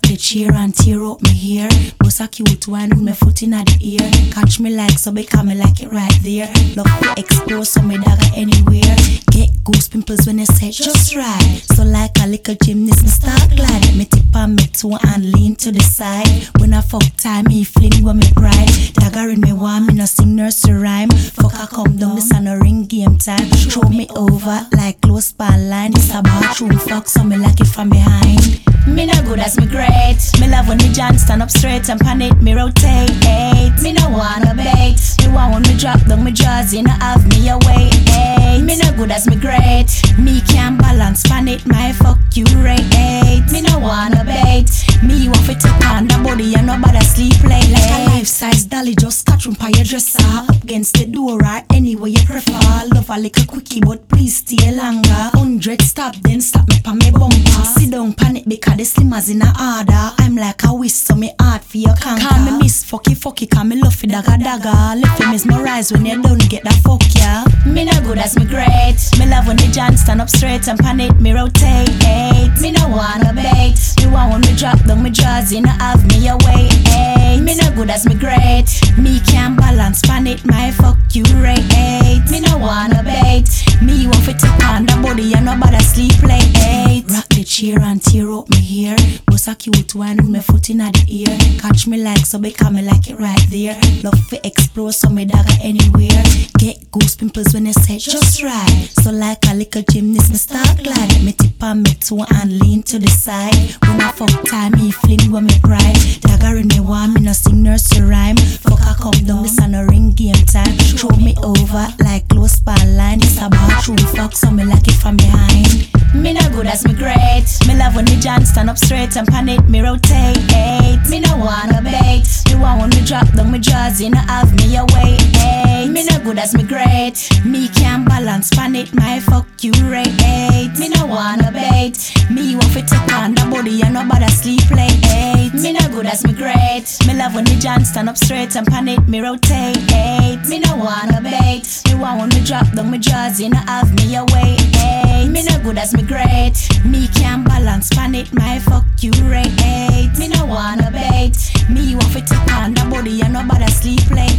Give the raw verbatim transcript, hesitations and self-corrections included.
the chair and tear up me hair. Bust a cute one with my foot in the ear. Catch me like so because me like it right there. Love to explore so me dagger anywhere. Get goose pimples when it's set just right. So like a little gymnast me start glide. Me tip on me toe and lean to the side. When I fuck time me fling with me pride. Dagger in me warm me no sing nursery rhyme. Fuck I come down this and a ring game time. Throw me over like close span line. It's a bathroom fuck so me like it from behind. Me no good as me great. Me love when me John stand up straight and pan it, me rotate. Me no wanna bait. Me want when me drop down me jaws, you know have me away. Me no good as me great. Me can't balance pan it, my fuck you rate. Me no wanna bait. Me want fit to on the body and nobody sleep late. Like a life size dolly, just catch room by your dresser. Up against the door or anywhere you prefer. Love a little quickie but please stay longer. Hundred stop then stop me pa me bumper. Sit down pan it because the slimmers in a order. I'm like a whisk so me hard for your conquer. Call me miss fucky fucky cause me love for dagger dagger. Left you mesmerize when you don't get that fuck yeah. Me no good as me great. Me love when the John stand up straight and pan it, me rotate. Me no wanna bait. Me want when me drop down me jaws, you know have me away. Me no good as me great. Me can't balance pan it, my fuck you rate. Me no wanna bait. Me want fit to on the body and nobody sleep late. Rock the chair and tear up me hair. Bust a cute one with my foot in the ear. Catch me like so because me like it right there. Love to explore so me dagger anywhere. Get goose pimples when it's set just right. So like a little gymnast me start glide. Me tip on me toe and lean to the side. When I fuck time me fling with me pride. Dagger in me warm me no sing nursery rhyme. Fuck I come down this and a ring game time. Throw me over like close span line. It's a bathroom fuck so me like it from behind. Me no good as me great. Me love when the John stand up straight and pan it, me rotate. Me no wanna bait. Me want when me drop down me jaws, you know have me away. Me no good as me great. Me can't balance pan it, my fuck you rate. Me no wanna bait. Me want fit to on the body and nobody sleep late. Me no good as me great. Me love when the John stand up straight and pan it, me rotate. Me no wanna bait. Me want when me drop down me jaws, you know have me away. Me no good as me great. Me can't balance pan it, my fuck you rate. Me no wanna bait. Me want fit to on the body and nobody sleep late.